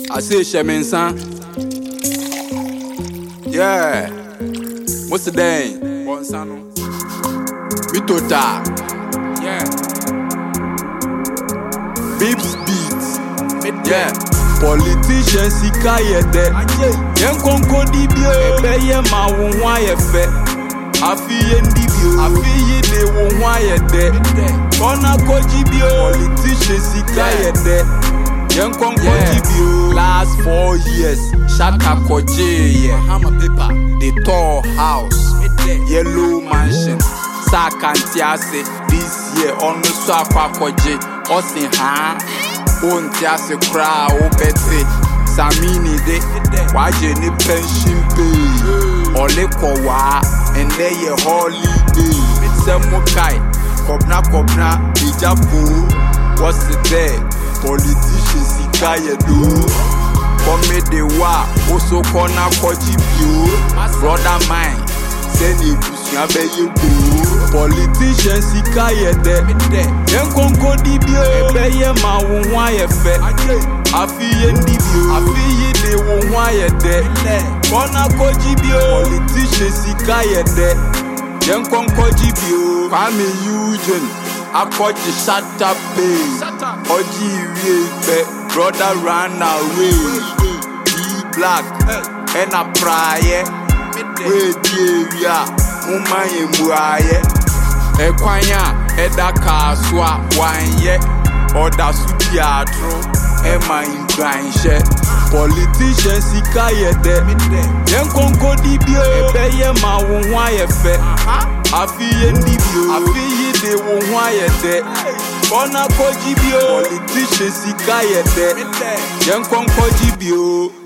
I say Shemensan. Yeah. What's the day? Bonsano. Mitota. Yeah. Bips beats. Yeah. Politicians sika yede. Yen konko dibio. Ebeye ma wonwa yefe. Afiye ndibio. Afiye de wonwa yede. Kona kojibio. Politicians sika yede. Yen konko dibio. Last 4 years. Shaka koje. Yeah. Hammer paper. The tall house. Yellow mansion. Sakantiase. This year. Onu so akwa koje. Osin ha. Ontiase kra obete. Samini de. Waje ni pension pay. Ole kowa. Ende ye holiday. Semukai. Kobna. Ijapu. What's it there? Politicians sika yedo. Come de wa. Oso kona koji bio. Brother mine. Send you busuya beye bo. Politicians sika yede. Yen konko dibio. Ebeye ma wonwa yefe. Afiye ndibio. Afiye de wonwa yede. Kona koji bio. Politicians sika yede. Yen konko jibio. Kwame Eugene. Akoji shut up pay. Oji iwe brother run away. Be black. And a prayer. We area. Mumaye muaye. Ekwanya. Eda kaswa. Wanye. Oda sudiatro. Ema ingranshe. Politicians sika yede. Yen konko dibio. Ebeye ma wonwa yefe. Afiye ndibio. Afiye de wonwa yede. Kona kojibio. Politicians sika yede. Yen konko jibio.